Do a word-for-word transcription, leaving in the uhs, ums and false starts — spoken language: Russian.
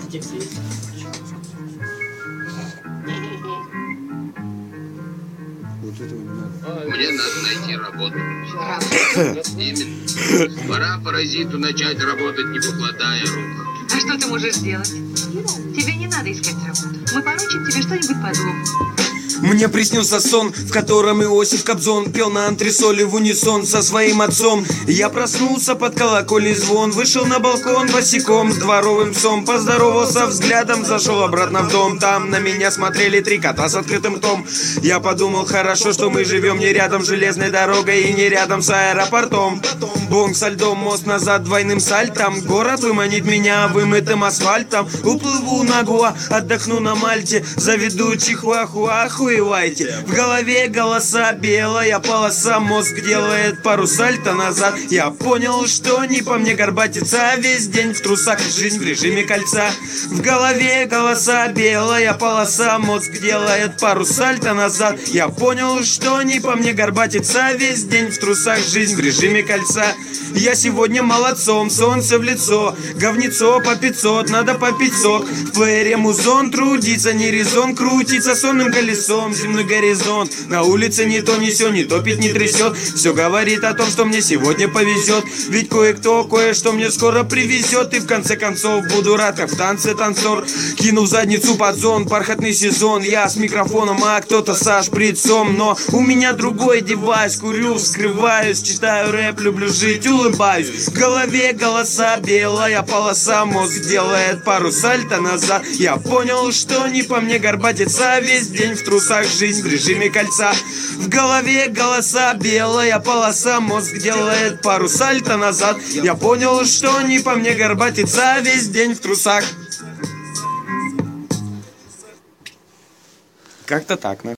Текст есть? Вот этого не надо. Мне надо найти работу. Именно. Пора паразиту начать работать, не покладая рук. А что ты можешь сделать? Тебе не надо искать работу. Мы поручим тебе что-нибудь по дому. Мне приснился сон, в котором Иосиф Кобзон пел на антресоле в унисон со своим отцом. Я проснулся под колокольный звон, вышел на балкон босиком с дворовым псом, поздоровался взглядом, зашел обратно в дом. Там на меня смотрели три кота с открытым ртом. Я подумал, хорошо, что мы живем не рядом с железной дорогой и не рядом с аэропортом. Бонг со льдом, мост назад двойным сальтом. Город выманит меня вымытым асфальтом. Уплыву на Гоа, отдохну на Мальте, заведу чихуахуаху. В голове голоса, белая полоса, мозг делает пару сальто назад. Я понял, что не по мне горбатиться, весь день в трусах, жизнь в режиме кольца. В голове голоса, белая полоса, мозг делает пару сальто назад. Я понял, что не по мне горбатиться, весь день в трусах, жизнь в режиме кольца. Я сегодня молодцом, солнце в лицо, говнецо по пятьсот, надо попить сок. В плеере музон, трудиться не резон, крутиться сонным колесом. Земной горизонт, на улице ни то ни сё, не топит, не трясет. Все говорит о том, что мне сегодня повезет, ведь кое-кто кое-что мне скоро привезет. И в конце концов буду рад, как в танце танцор. Кинув задницу под зон, бархатный сезон. Я с микрофоном, а кто-то со шприцом. Но у меня другой девайс, курю, вскрываюсь, читаю рэп, люблю жить, улыбаюсь. В голове голоса, белая полоса, мозг делает пару сальто назад. Я понял, что не по мне горбатиться, весь день в трусах, жизнь в режиме кольца. В голове голоса, белая полоса, мозг делает пару сальто назад. Я понял, что не по мне горбатиться, весь день в трусах. Как-то так, на.